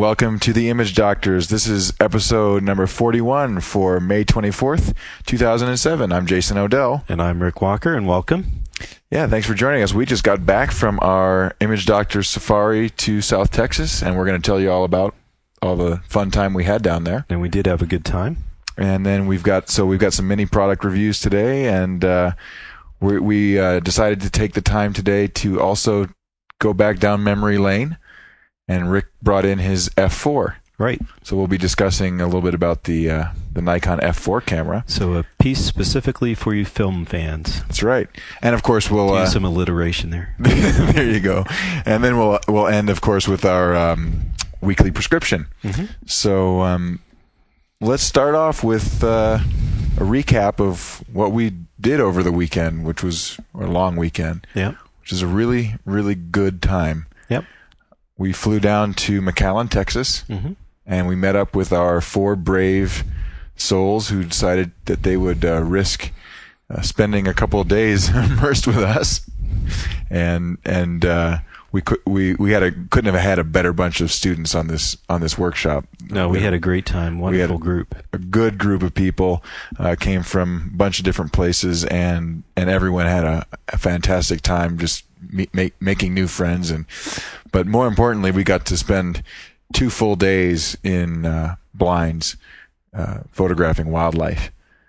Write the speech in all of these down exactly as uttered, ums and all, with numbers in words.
welcome to the Image Doctors. This is episode number forty-one for May twenty-fourth, two thousand seven. I'm Jason Odell. And I'm Rick Walker, and welcome. Yeah, thanks for joining us. We just got back from our Image Doctors safari to South Texas, and we're going to tell you all about all the fun time we had down there. And we did have a good time. And then we've got so we've got some mini product reviews today, and uh, we, we uh, decided to take the time today to also go back down memory lane. And Rick brought in his F four. Right. So we'll be discussing a little bit about the uh, the Nikon F four camera. So a piece specifically for you film fans. That's right. And of course we'll do uh, some alliteration there. There you go. And then we'll we'll end, of course, with our um, weekly prescription. Mm-hmm. So um, let's start off with uh, a recap of what we did over the weekend, which was a long weekend. Yeah. Which is a really really good time. Yep. We flew down to McAllen, Texas, mm-hmm. and we met up with our four brave souls who decided that they would uh, risk uh, spending a couple of days immersed with us. And and uh, we could we we had a couldn't have had a better bunch of students on this on this workshop. No, we, we had a great time. Wonderful a, group. A good group of people uh, came from a bunch of different places, and and everyone had a, a fantastic time just me, make, making new friends. And but more importantly, we got to spend two full days in uh, blinds uh, photographing wildlife,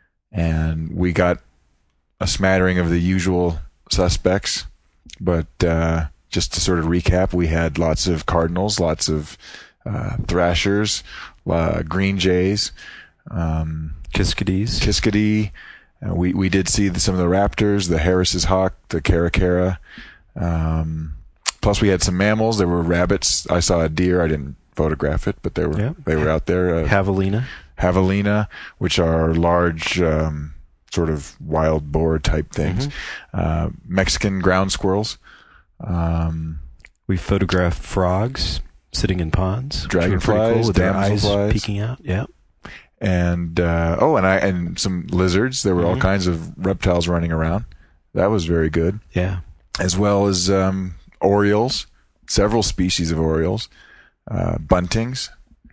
and we got a smattering of the usual suspects. But uh, just to sort of recap, we had lots of cardinals, lots of uh, thrashers, uh, green jays, um, kiskadees, kiskadee. Uh, we we did see the, some of the raptors, the Harris's hawk, the caracara. Um, plus, we had some mammals. There were rabbits. I saw a deer. I didn't photograph it, but they were yeah. they were out there. Uh, Javelina, javelina, which are large, um, sort of wild boar type things. Mm-hmm. Uh, Mexican ground squirrels. Um, we photographed frogs sitting in ponds, dragonflies, cool, with their eyes damselflies, peeking out. Yeah. And uh, oh, and I and some lizards. There were mm-hmm. all kinds of reptiles running around. That was very good. Yeah. As well as um, orioles, several species of orioles, uh, buntings.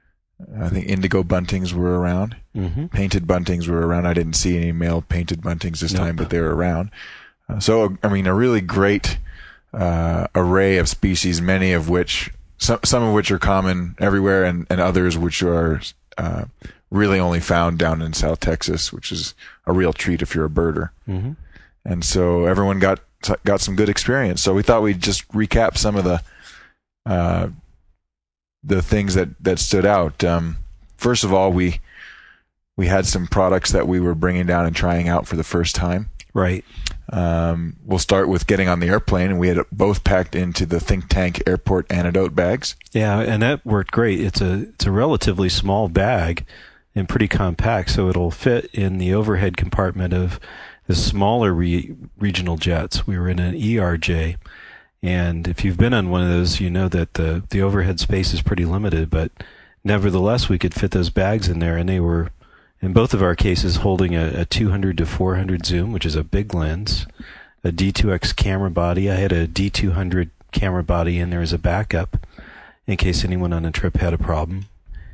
I think indigo buntings were around. Mm-hmm. Painted buntings were around. I didn't see any male painted buntings this nope. time, but they were around. Uh, so, I mean, a really great uh, array of species, many of which, some, some of which are common everywhere, and, and others which are uh, really only found down in South Texas, which is a real treat if you're a birder. Mm-hmm. And so everyone got got some good experience. So we thought we'd just recap some of the uh, the things that, that stood out. Um, first of all, we we had some products that we were bringing down and trying out for the first time. Right. Um, we'll start with getting on the airplane, and we had it both packed into the Think Tank Airport Antidote bags. Yeah, and that worked great. It's a it's a relatively small bag and pretty compact, so it'll fit in the overhead compartment of the smaller re- regional jets. We were in an E R J, and if you've been on one of those, you know that the the overhead space is pretty limited, but nevertheless, we could fit those bags in there, and they were, in both of our cases, holding a, a two hundred to four hundred zoom, which is a big lens, a D two X camera body. I had a D two hundred camera body in there as a backup in case anyone on a trip had a problem,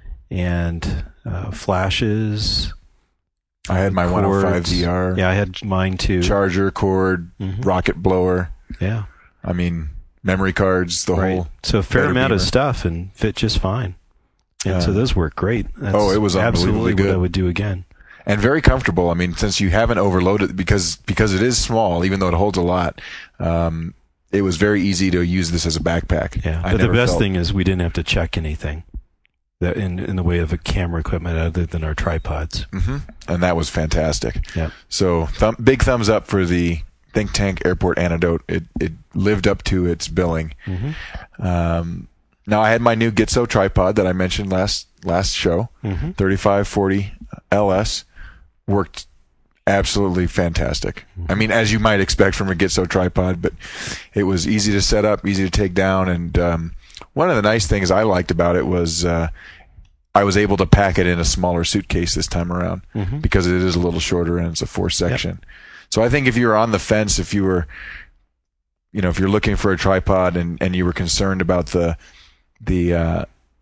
and uh, flashes. I had my one oh five V R. Yeah, I had mine too. Charger, cord, mm-hmm. rocket blower. Yeah. I mean, memory cards, the right. whole. So a fair amount beamer. of stuff and fit just fine. And uh, so those work great. That's oh, it was absolutely unbelievably good. What I would do again. And very comfortable. I mean, since you haven't overloaded, because because it is small, even though it holds a lot, um, it was very easy to use this as a backpack. Yeah, I but the best felt... thing is we didn't have to check anything that in in the way of a camera equipment other than our tripods. Mm-hmm. And that was fantastic. Yeah. So thumb, big thumbs up for the Think Tank Airport Antidote. It it lived up to its billing. Mm-hmm. Um, now I had my new Gitzo tripod that I mentioned last last show, mm-hmm. thirty-five forty L S, worked absolutely fantastic. Mm-hmm. I mean, as you might expect from a Gitzo tripod, but it was easy to set up, easy to take down, and um, one of the nice things I liked about it was uh, I was able to pack it in a smaller suitcase this time around mm-hmm. because it is a little shorter and it's a four section. Yep. So I think if you were on the fence, if you were, you know, if you're looking for a tripod and, and you were concerned about the the uh,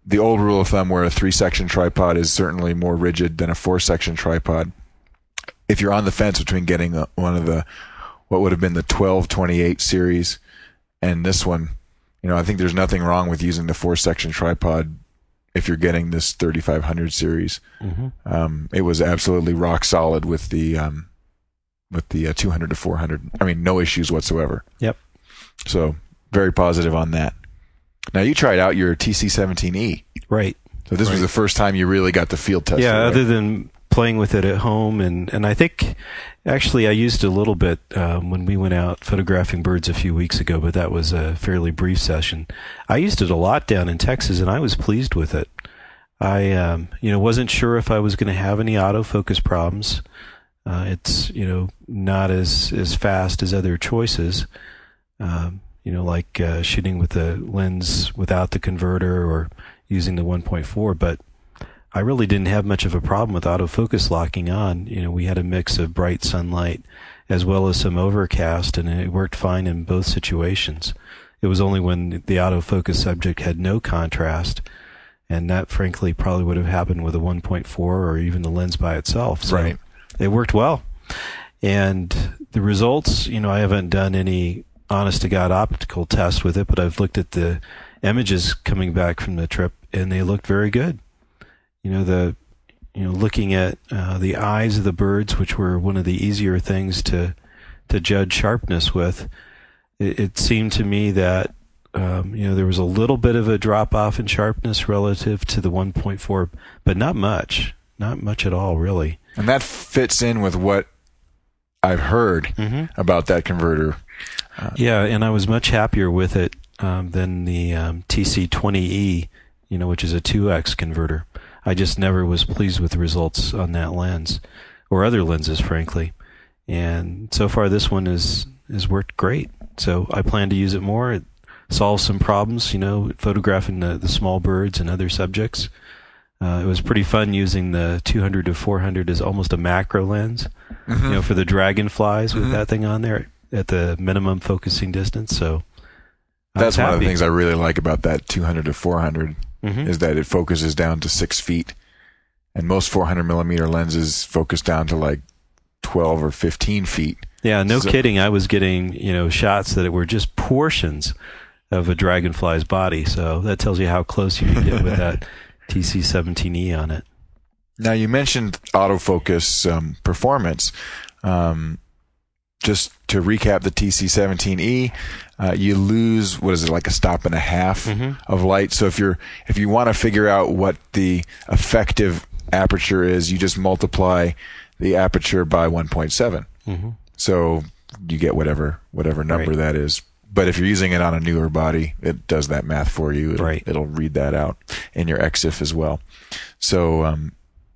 the old rule of thumb where a three-section tripod is certainly more rigid than a four-section tripod. If you're on the fence between getting a, one of the, what would have been the twelve twenty-eight series and this one, you know, I think there's nothing wrong with using the four-section tripod if you're getting this thirty-five hundred series. Mm-hmm. Um, it was absolutely rock solid with the um, with the uh, two hundred to four hundred. I mean, no issues whatsoever. Yep. So very positive on that. Now, you tried out your T C seventeen E. Right. So this right. was the first time you really got the field test. Yeah, right? other than playing with it at home. And, and I think, actually, I used it a little bit um, when we went out photographing birds a few weeks ago, but that was a fairly brief session. I used it a lot down in Texas, and I was pleased with it. I um, you know, wasn't sure if I was going to have any autofocus problems. Uh, it's, you know, not as, as fast as other choices. Um, you know, like uh, shooting with the lens without the converter or using the one point four, but I really didn't have much of a problem with autofocus locking on. You know, we had a mix of bright sunlight as well as some overcast, and it worked fine in both situations. It was only when the autofocus subject had no contrast, and that frankly probably would have happened with a one point four or even the lens by itself. So right. It worked well. And the results, you know, I haven't done any honest-to-God optical test with it, but I've looked at the images coming back from the trip, and they looked very good. You know, the you know, looking at uh, the eyes of the birds, which were one of the easier things to to judge sharpness with, it, it seemed to me that um, you know, there was a little bit of a drop-off in sharpness relative to the one point four, but not much. Not much at all, really. And that fits in with what I've heard mm-hmm. about that converter. Uh, yeah, and I was much happier with it um, than the um, T C twenty E, you know, which is a two X converter. I just never was pleased with the results on that lens, or other lenses, frankly. And so far, this one is has worked great. So I plan to use it more. It solves some problems, you know, photographing the, the small birds and other subjects. Uh, it was pretty fun using the two hundred to four hundred as almost a macro lens, mm-hmm. you know, for the dragonflies with mm-hmm. that thing on there at the minimum focusing distance. So that's one of the things I really like about that two hundred to four hundred mm-hmm. is that it focuses down to six feet, and most four hundred millimeter lenses focus down to like twelve or fifteen feet. Yeah, no so, kidding. I was getting, you know, shots that were just portions of a dragonfly's body. So that tells you how close you can get with that T C seventeen E on it. Now, you mentioned autofocus um, performance. Um, just to recap the T C seventeen E, uh, you lose, what is it, like a stop and a half mm-hmm. of light. So if you're if you want to figure out what the effective aperture is, you just multiply the aperture by one point seven. Mm-hmm. So you get whatever whatever number right. that is. But if you're using it on a newer body, it does that math for you. It'll, right. it'll read that out in your X I F as well. So um,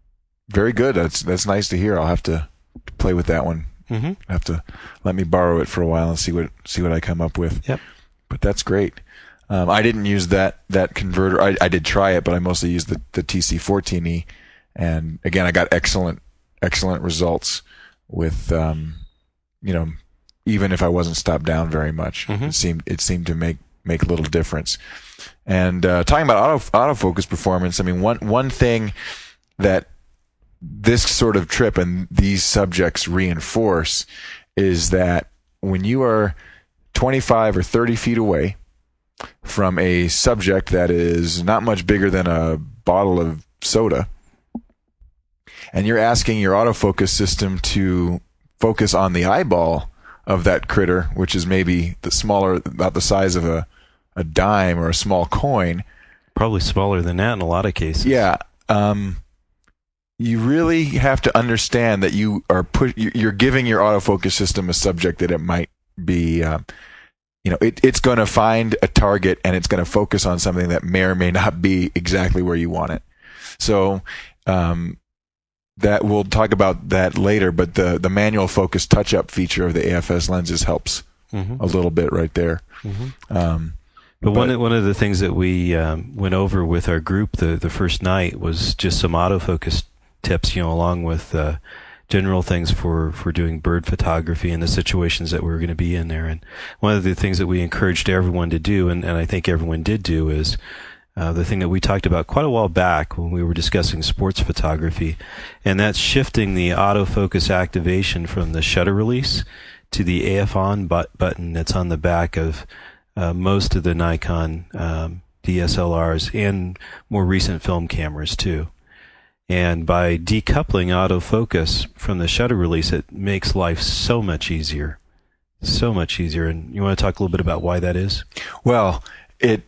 very good. That's that's nice to hear. I'll have to play with that one. Mm-hmm. Have to let me borrow it for a while and see what see what I come up with. Yep. But that's great. Um, I didn't use that that converter. I, I did try it, but I mostly used the, the T C fourteen E. And again, I got excellent excellent results with um, you know. Even if I wasn't stopped down very much, mm-hmm. it seemed it seemed to make make little difference. And uh, talking about auto autofocus performance, I mean, one one thing that this sort of trip and these subjects reinforce is that when you are twenty-five or thirty feet away from a subject that is not much bigger than a bottle of soda, and you're asking your autofocus system to focus on the eyeball of that critter, which is maybe the smaller, about the size of a, a dime or a small coin. Probably smaller than that in a lot of cases. Yeah. Um, you really have to understand that you are put, you're giving your autofocus system a subject that it might be, uh, you know, it, it's going to find a target and it's going to focus on something that may or may not be exactly where you want it. So, um, that we'll talk about that later, but the, the manual focus touch-up feature of the A F S lenses helps mm-hmm. a little bit right there. Mm-hmm. Um, but, but one one of the things that we um, went over with our group the, the first night was just some autofocus tips, you know, along with uh, general things for, for doing bird photography and the situations that we were going to be in there. And one of the things that we encouraged everyone to do, and, and I think everyone did do, is uh, the thing that we talked about quite a while back when we were discussing sports photography, and that's shifting the autofocus activation from the shutter release to the A F on but- button that's on the back of uh, most of the Nikon um, D S L Rs and more recent film cameras too. And by decoupling autofocus from the shutter release, it makes life so much easier. So much easier. And you want to talk a little bit about why that is? Well, it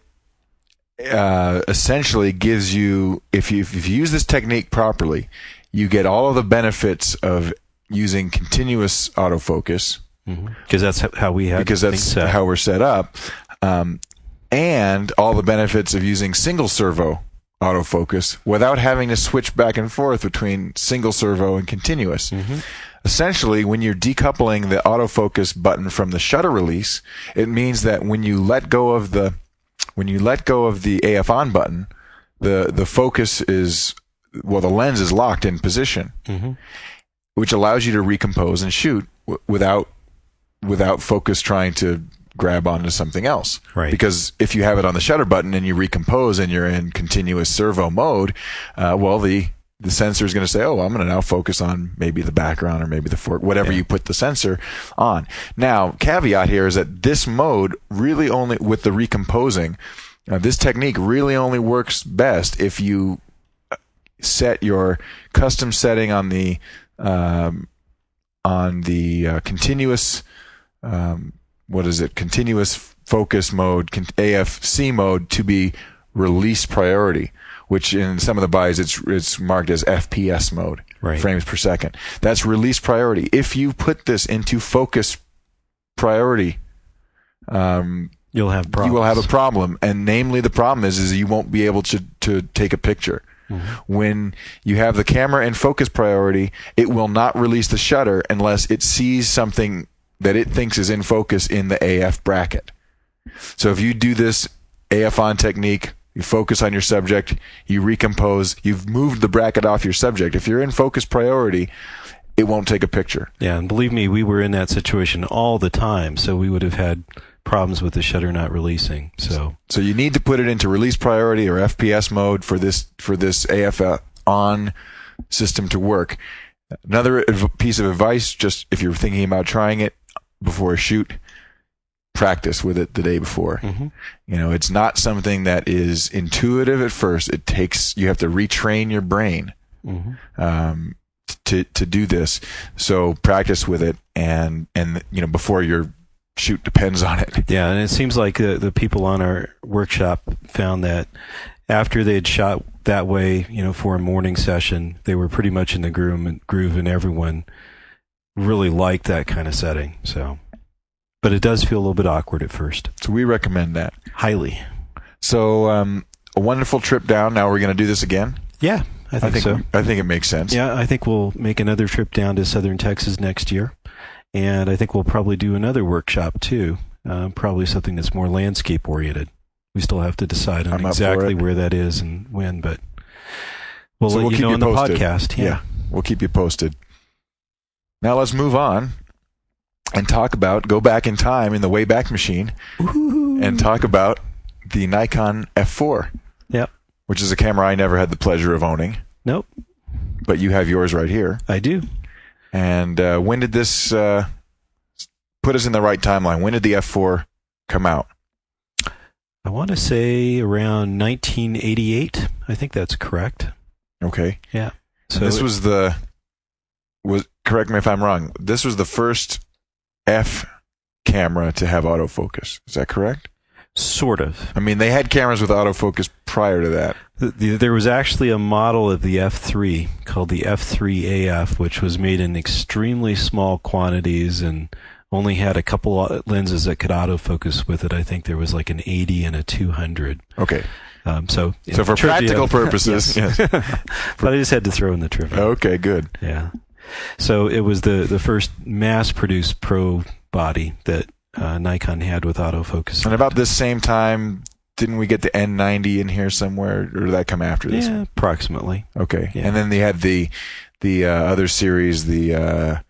uh, essentially gives you, if you, if you use this technique properly, you get all of the benefits of using continuous autofocus. Because mm-hmm. that's how we have Because that's set. how we're set up. Um, and all the benefits of using single servo autofocus without having to switch back and forth between single servo and continuous. Mm-hmm. Essentially, when you're decoupling the autofocus button from the shutter release, it means that when you let go of the when you let go of the A F on button, the the focus is well, the lens is locked in position, mm-hmm. which allows you to recompose and shoot w- without without focus trying to grab onto something else. Right. Because if you have it on the shutter button and you recompose and you're in continuous servo mode, uh, well, the, the sensor is going to say, oh, I'm going to now focus on maybe the background or maybe the fork, whatever yeah. you put the sensor on. Now, caveat here is that this mode really only, with the recomposing, uh, this technique really only works best if you set your custom setting on the, um, on the uh, continuous, um, what is it? Continuous focus mode, A F C mode, to be release priority, which in some of the buys it's it's marked as F P S mode, right. frames per second. That's release priority. If you put this into focus priority, um, you'll have problems. You will have a problem, and namely the problem is is you won't be able to to take a picture. Mm-hmm. When you have the camera in focus priority, it will not release the shutter unless it sees something that it thinks is in focus in the A F bracket. So if you do this A F on technique, you focus on your subject, you recompose, you've moved the bracket off your subject. If you're in focus priority, it won't take a picture. Yeah, and believe me, we were in that situation all the time, so we would have had problems with the shutter not releasing. So so you need to put it into release priority or F P S mode for this for this A F on system to work. Another piece of advice, just if you're thinking about trying it before a shoot, practice with it the day before. Mm-hmm. You know, it's not something that is intuitive at first. It takes, you have to retrain your brain mm-hmm. um, to to do this. So practice with it, and and you know, before your shoot depends on it. Yeah, and it seems like the the people on our workshop found that after they had shot that way, you know, for a morning session, they were pretty much in the groove, and groove, and everyone really liked that kind of setting. So, but it does feel a little bit awkward at first. So we recommend that highly. So um, a wonderful trip down. Now we're going to do this again. Yeah, I think, I think so. I think it makes sense. Yeah, I think we'll make another trip down to Southern Texas next year, and I think we'll probably do another workshop too. Uh, probably something that's more landscape oriented. We still have to decide on I'm exactly where that is and when, but we'll so let we'll you keep know you on the posted. podcast. Yeah. yeah, we'll keep you posted. Now let's move on and talk about, go back in time in the Wayback Machine Ooh. and talk about the Nikon F four. Yep. Which is a camera I never had the pleasure of owning. Nope. But you have yours right here. I do. And uh, when did this uh, put us in the right timeline? When did the F four come out? I want to say around nineteen eighty-eight. I think that's correct. Okay. Yeah. So and this it, was the was correct me if I'm wrong. This was the first F camera to have autofocus. Is that correct? Sort of. I mean, they had cameras with autofocus prior to that. The, the, there was actually a model of the F three called the F three A F, which was made in extremely small quantities and only had a couple of lenses that could autofocus with it. I think there was like an eighty and a two hundred. Okay. Um, so so know, for trivia, practical purposes. yes. yes. But I just had to throw in the trivia. Okay, good. Yeah. So it was the, the first mass-produced pro body that uh, Nikon had with autofocus. And about this same time, didn't we get the N ninety in here somewhere, or did that come after this? Yeah, approximately. Okay. Yeah. And then they had the the uh, other series, the uh,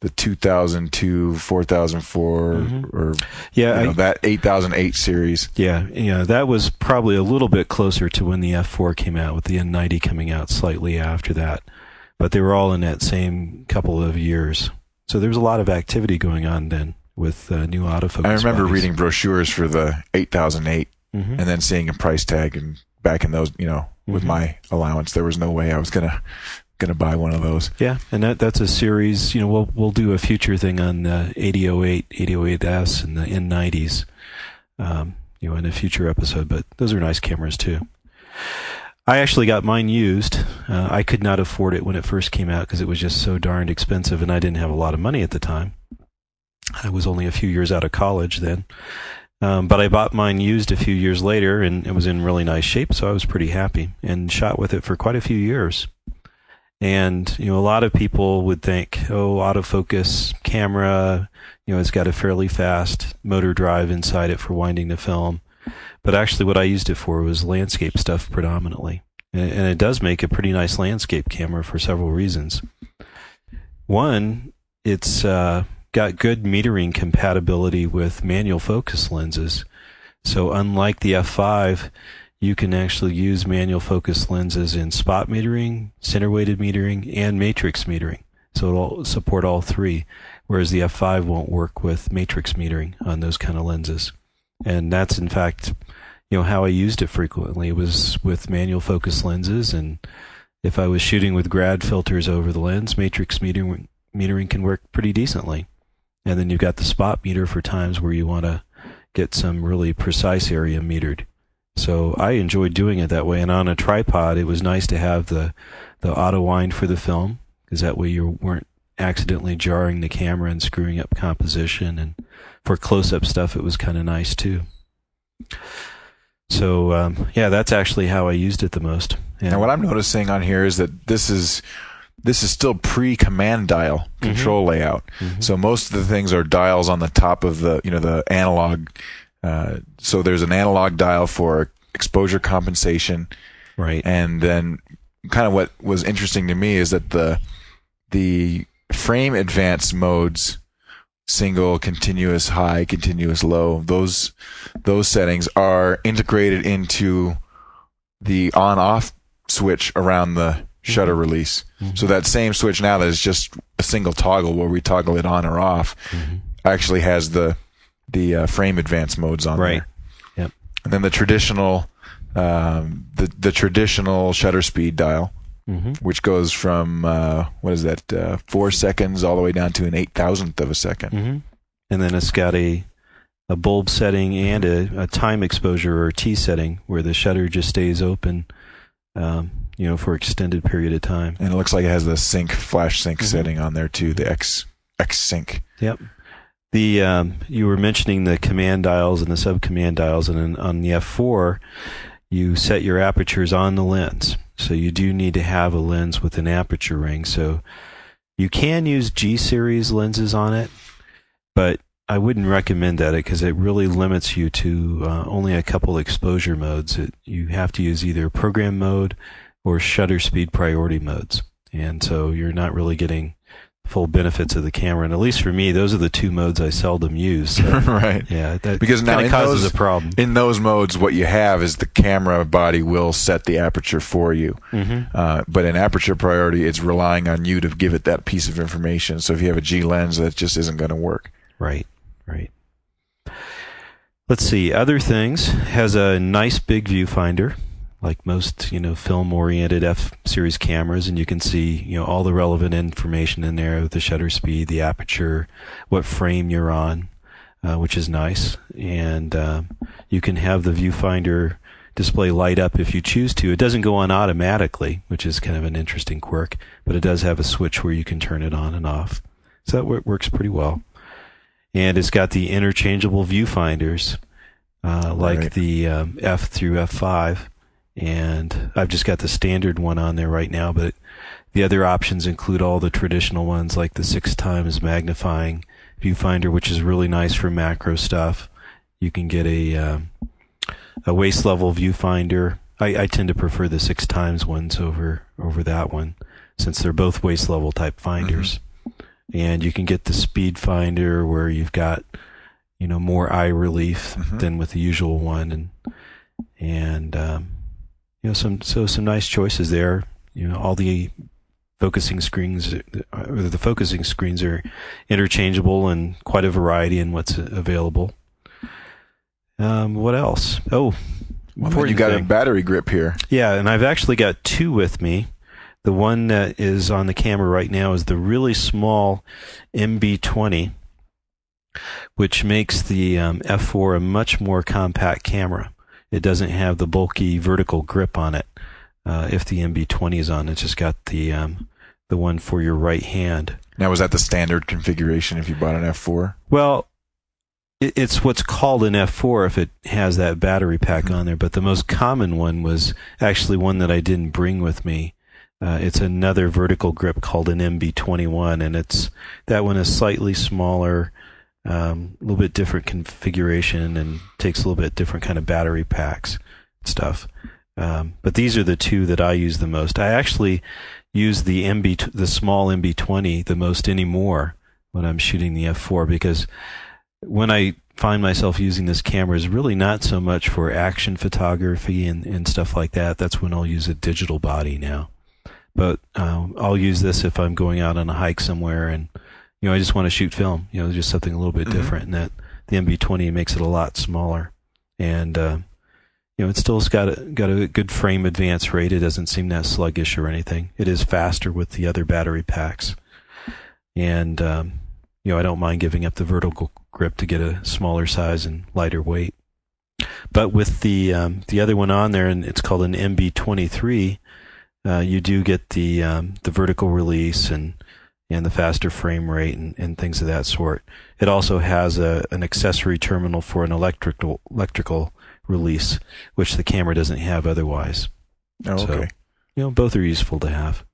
the two thousand two, four thousand four, mm-hmm. or yeah, you know, I, that eight thousand eight series. Yeah, yeah, that was probably a little bit closer to when the F four came out, with the N ninety coming out slightly after that. But they were all in that same couple of years. So there was a lot of activity going on then with uh, new autofocus. I remember bodies. reading brochures for the eight thousand eight mm-hmm. and then seeing a price tag, and back in those, you know, with mm-hmm. my allowance, there was no way I was going to going to buy one of those. Yeah, and that that's a series. You know, we'll we'll do a future thing on the eighty oh eight, eighty oh eight S, and the N nineties. Um, you know, in a future episode. But those are nice cameras too. I actually got mine used. Uh, I could not afford it when it first came out because it was just so darned expensive, and I didn't have a lot of money at the time. I was only a few years out of college then. Um, but I bought mine used a few years later, and it was in really nice shape, so I was pretty happy and shot with it for quite a few years. And, you know, a lot of people would think, oh, autofocus camera, you know, it's got a fairly fast motor drive inside it for winding the film. But actually what I used it for was landscape stuff predominantly. And, and it does make a pretty nice landscape camera for several reasons. One, it's uh, got good metering compatibility with manual focus lenses. So unlike the F five, you can actually use manual focus lenses in spot metering, center weighted metering, and matrix metering. So it'll support all three, whereas the F five won't work with matrix metering on those kind of lenses. And that's, in fact, you know, how I used it frequently. It was with manual focus lenses, and if I was shooting with grad filters over the lens, matrix metering, metering can work pretty decently. And then you've got the spot meter for times where you want to get some really precise area metered. So I enjoyed doing it that way. And on a tripod, it was nice to have the, the auto wind for the film, because that way you weren't accidentally jarring the camera and screwing up composition. And for close-up stuff, it was kind of nice too. So um, yeah, that's actually how I used it the most. Yeah. Now what I'm noticing on here is that this is this is still pre-command dial control mm-hmm. layout. Mm-hmm. So most of the things are dials on the top of the, you know, the analog. Uh, so there's an analog dial for exposure compensation. Right. And then kind of what was interesting to me is that the the frame advance modes, single, continuous, high, continuous, low, those those settings are integrated into the on-off switch around the shutter mm-hmm. release. Mm-hmm. So that same switch now that is just a single toggle where we toggle it on or off mm-hmm. actually has the the uh, frame advance modes on right. there. Yep. And then the traditional um, the the traditional shutter speed dial, mm-hmm. which goes from uh, what is that uh, four seconds all the way down to an eight thousandth of a second. Mm-hmm. And then it's got a a bulb setting and a, a time exposure or T setting where the shutter just stays open, um, you know, for extended period of time. And it looks like it has the sync flash sync mm-hmm. setting on there too, the X X sync. Yep. The um, you were mentioning the command dials and the sub command dials, and in, on the F four, you set your apertures on the lens. So you do need to have a lens with an aperture ring. So you can use G series lenses on it, but I wouldn't recommend that because it really limits you to uh, only a couple exposure modes. It, you have to use either program mode or shutter speed priority modes, and so you're not really getting full benefits of the camera. And at least for me, those are the two modes I seldom use. So, right. Yeah, that because now kind of causes those, a problem. In those modes, what you have is the camera body will set the aperture for you. Mm-hmm. Uh, but in aperture priority, it's relying on you to give it that piece of information. So if you have a G lens, that just isn't going to work. Right, right. Let's see. Other things. Has a nice big viewfinder, like most, you know, film-oriented F-series cameras, and you can see, you know, all the relevant information in there, the shutter speed, the aperture, what frame you're on, uh, which is nice. And uh, you can have the viewfinder display light up if you choose to. It doesn't go on automatically, which is kind of an interesting quirk, but it does have a switch where you can turn it on and off. So that w- works pretty well. And it's got the interchangeable viewfinders, uh, like right. the um, F through F five. And I've just got the standard one on there right now, but the other options include all the traditional ones like the six times magnifying viewfinder, which is really nice for macro stuff. You can get a um, a waist level viewfinder. I, I tend to prefer the six times ones over over that one, since they're both waist level type finders. and you can get the speed finder where you've got, you know, more eye relief mm-hmm. than with the usual one, and and um, you know, some so some nice choices there. You know, all the focusing screens, or the focusing screens are interchangeable and quite a variety in what's available. Um, what else? Oh, well, you got thing. a battery grip here. Yeah, and I've actually got two with me. The one that is on the camera right now is the really small M B twenty, which makes the um, F four a much more compact camera. It doesn't have the bulky vertical grip on it. Uh, if the M B twenty is on, it's just got the um, the one for your right hand. Now, was that the standard configuration if you bought an F four? Well, it, it's what's called an F four if it has that battery pack mm-hmm. on there, but the most common one was actually one that I didn't bring with me. Uh, it's another vertical grip called an M B twenty-one, and it's that one is slightly smaller, um, a little bit different configuration, and takes a little bit different kind of battery packs and stuff. Um, but these are the two that I use the most. I actually use the M B, the small M B twenty the most anymore when I'm shooting the F four, because when I find myself using this camera is really not so much for action photography and, and stuff like that. That's when I'll use a digital body now. But um, I'll use this if I'm going out on a hike somewhere and, you know, I just want to shoot film, you know, just something a little bit mm-hmm. different. And that the M B twenty makes it a lot smaller. And, uh, you know, it still's got a, got a good frame advance rate. It doesn't seem that sluggish or anything. It is faster with the other battery packs. And, um, you know, I don't mind giving up the vertical grip to get a smaller size and lighter weight. But with the um, the other one on there, and it's called an M B twenty-three, Uh, you do get the um, the vertical release and and the faster frame rate and, and things of that sort. It also has a an accessory terminal for an electrical electrical release, which the camera doesn't have otherwise. Oh, okay. So, you know, both are useful to have.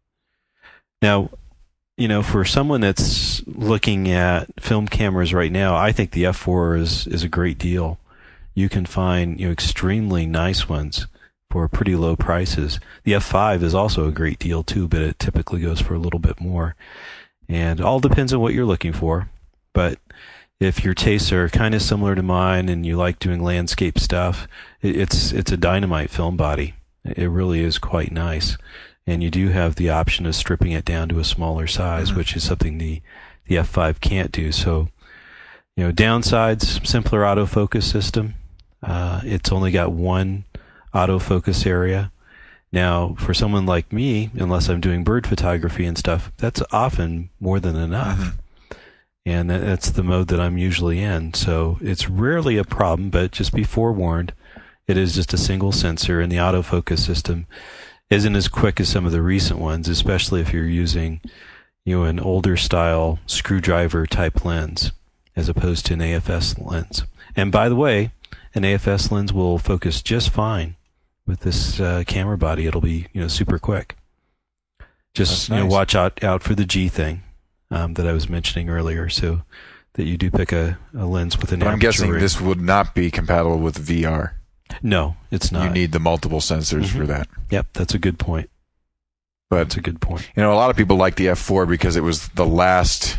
Now, you know, for someone that's looking at film cameras right now, I think the F four is is a great deal. You can find, you know, extremely nice ones for pretty low prices. The F five is also a great deal too, but it typically goes for a little bit more. And it all depends on what you're looking for. But if your tastes are kind of similar to mine and you like doing landscape stuff, it's it's a dynamite film body. It really is quite nice. And you do have the option of stripping it down to a smaller size, mm-hmm. which is something the, the F five can't do. So, you know, downsides, simpler autofocus system. Uh, it's only got one autofocus area. Now, for someone like me, unless I'm doing bird photography and stuff, that's often more than enough. Mm-hmm. And that's the mode that I'm usually in. So it's rarely a problem, but just be forewarned. It is just a single sensor, and the autofocus system isn't as quick as some of the recent ones, especially if you're using, you know, an older style screwdriver type lens as opposed to an A F S lens. And by the way, an A F S lens will focus just fine with this uh, camera body. It'll be, you know, super quick. Just, nice. you know, watch out, out for the G thing um, that I was mentioning earlier, so that you do pick a, a lens with an but aperture I'm guessing ring. This would not be compatible with V R. No, it's not. You need the multiple sensors mm-hmm. for that. Yep, that's a good point. But, that's a good point. You know, a lot of people like the F four because it was the last,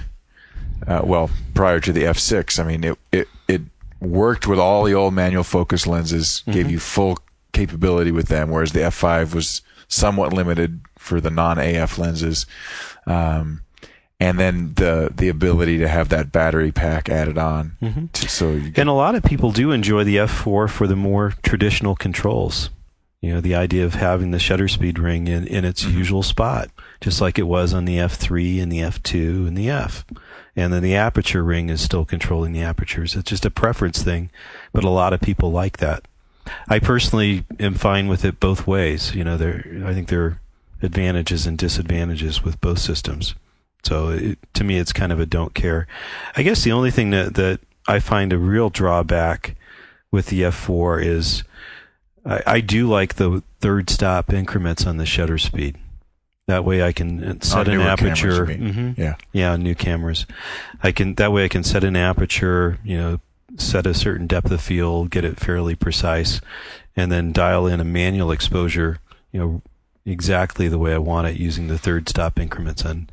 uh, well, prior to the F six. I mean, it, it, it worked with all the old manual focus lenses, mm-hmm. gave you full capability with them, whereas the F five was somewhat limited for the non-A F lenses. Um, and then the the ability to have that battery pack added on. Mm-hmm. To, so you and a lot of people do enjoy the F four for the more traditional controls. You know, the idea of having the shutter speed ring in, in its mm-hmm. usual spot, just like it was on the F three and the F two and the F. And then the aperture ring is still controlling the apertures. It's just a preference thing, but a lot of people like that. I personally am fine with it both ways. You know, there I think there are advantages and disadvantages with both systems. So it, to me, it's kind of a don't care. I guess the only thing that, that I find a real drawback with the F four is I, I do like the third stop increments on the shutter speed. That way I can set on an aperture. Cameras, mm-hmm. Yeah, yeah, on new cameras. I can that way I can set an aperture. You know, set a certain depth of field, get it fairly precise, and then dial in a manual exposure. You know, exactly the way I want it using the third stop increments on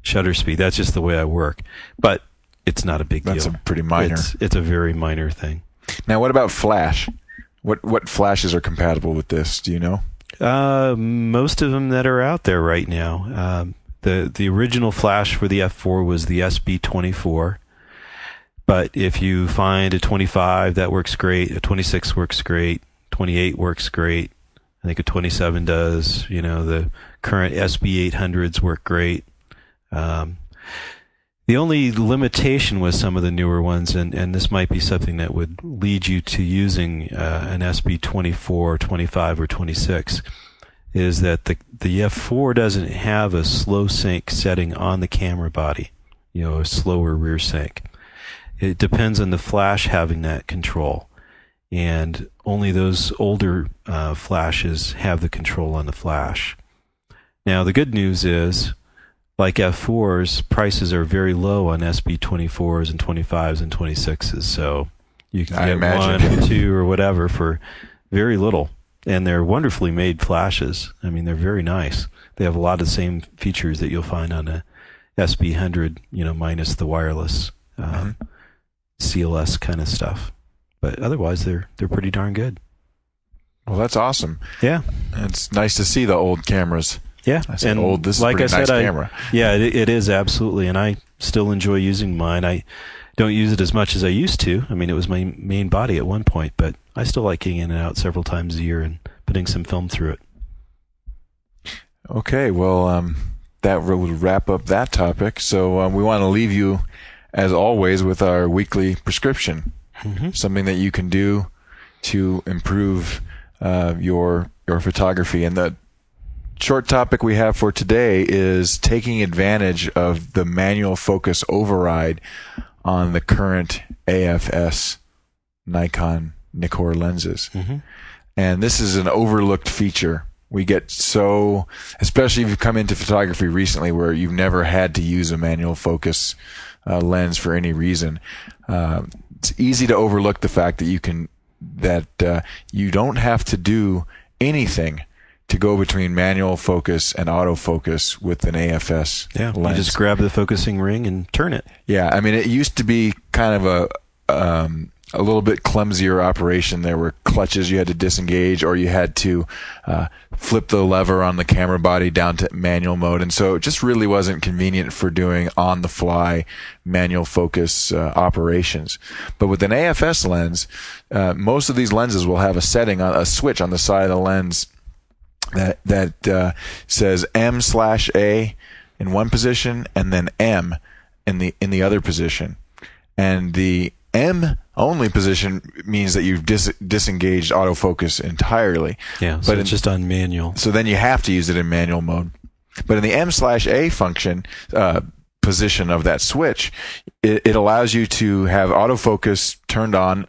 shutter speed. That's just the way I work. But it's not a big That's deal. That's a pretty minor. It's, it's a very minor thing. Now, what about flash? What what flashes are compatible with this? Do you know? Uh, most of them that are out there right now. Um, the the original flash for the F four was the S B twenty-four. But if you find a twenty-five, that works great. A twenty-six works great. twenty-eight works great. I think a twenty-seven does. You know, the current S B eight hundreds work great. Um, the only limitation with some of the newer ones, and, and this might be something that would lead you to using uh, an S B twenty-four, twenty-five, or twenty-six, is that the the F four doesn't have a slow sync setting on the camera body. You know, a slower rear sync. It depends on the flash having that control, and only those older uh, flashes have the control on the flash. Now, the good news is, like F fours, prices are very low on S B twenty-fours and twenty-fives and twenty-sixes, so you can I get imagine. one or two or whatever for very little, and they're wonderfully made flashes. I mean, they're very nice. They have a lot of the same features that you'll find on a S B one hundred, you know, minus the wireless. Um, Mm-hmm. C L S kind of stuff, but otherwise they're they're pretty darn good. Well, that's awesome. Yeah, It's nice to see the old cameras. yeah. I said and old. This is like a pretty I nice said, camera. I, yeah, it, it is absolutely, and I still enjoy using mine. I don't use it as much as I used to. I mean, it was my main body at one point, but I still like getting in and out several times a year and putting some film through it. Okay, well, um, that will wrap up that topic. So um, we want to leave you, as always, with our weekly prescription, Mm-hmm. something that you can do to improve uh, your your photography. And the short topic we have for today is taking advantage of the manual focus override on the current A F S Nikon Nikkor lenses. Mm-hmm. And this is an overlooked feature. We get so, especially if you've come into photography recently where you've never had to use a manual focus uh, lens for any reason. Uh, it's easy to overlook the fact that you can, that uh, you don't have to do anything to go between manual focus and autofocus with an A F S Yeah, lens. you just grab the focusing ring and turn it. Yeah, I mean, it used to be kind of a um, a little bit clumsier operation. There were clutches you had to disengage, or you had to uh, flip the lever on the camera body down to manual mode, and so it just really wasn't convenient for doing on-the-fly manual focus uh, operations. But with an A F S lens, uh, most of these lenses will have a setting, on a switch on the side of the lens that that uh, says M slash A in one position and then M in the in the other position, and the M only position means that you've dis- disengaged autofocus entirely. Yeah, so but it's in, just on manual. so then you have to use it in manual mode. But in the M slash A function uh, position of that switch, it, it allows you to have autofocus turned on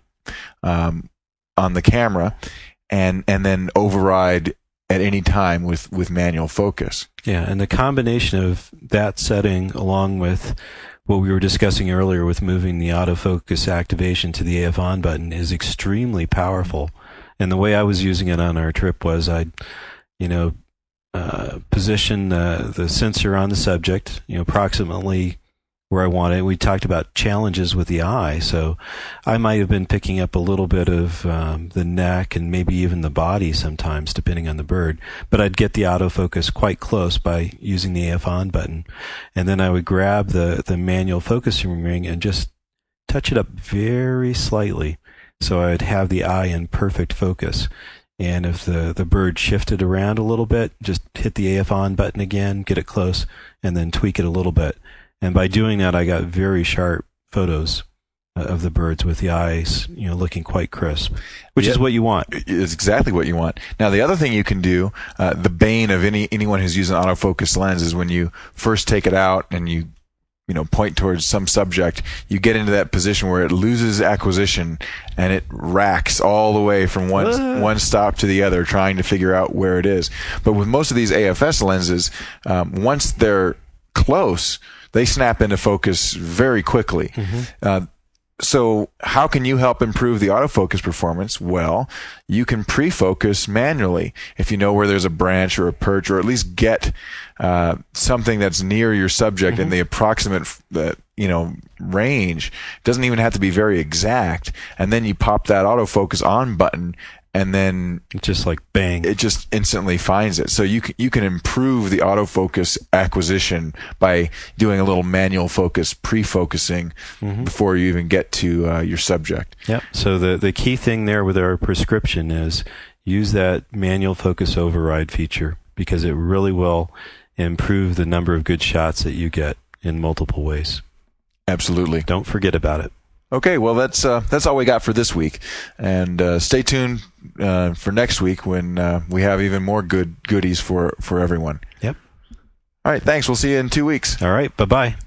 um, on the camera, and and then override at any time with, with manual focus. Yeah, and the combination of that setting along with what we were discussing earlier with moving the autofocus activation to the A F on button is extremely powerful. And the way I was using it on our trip was I'd, you know, uh, position uh, the sensor on the subject, you know, approximately where I wanted. We talked about challenges with the eye, so I might have been picking up a little bit of um, the neck and maybe even the body sometimes, depending on the bird. But I'd get the autofocus quite close by using the A F on button, and then I would grab the the manual focusing ring and just touch it up very slightly, so I'd have the eye in perfect focus. And if the the bird shifted around a little bit, just hit the A F on button again, get it close, and then tweak it a little bit. And by doing that, I got very sharp photos of the birds with the eyes, you know, looking quite crisp, which Yeah. is what you want. It's exactly what you want. Now, the other thing you can do, uh, the bane of any anyone who's using an autofocus lens, is when you first take it out and you, you know, point towards some subject, you get into that position where it loses acquisition and it racks all the way from one Ah. one stop to the other, trying to figure out where it is. But with most of these A F S lenses, um, once they're close, they snap into focus very quickly. Mm-hmm. Uh, So how can you help improve the autofocus performance? Well, you can pre-focus manually if you know where there's a branch or a perch, or at least get uh, something that's near your subject mm-hmm. in the approximate the you know range. It doesn't even have to be very exact. And then you pop that autofocus on button, and then it's just like bang, it just instantly finds it. So you can you can improve the autofocus acquisition by doing a little manual focus, pre-focusing mm-hmm. before you even get to uh, your subject. Yep. So the the key thing there with our prescription is use that manual focus override feature, because it really will improve the number of good shots that you get in multiple ways. Absolutely. Don't forget about it. Okay, well, that's uh, that's all we got for this week, and uh, stay tuned uh, for next week when uh, we have even more good goodies for for everyone. Yep. All right, thanks. We'll see you in two weeks. All right, bye bye.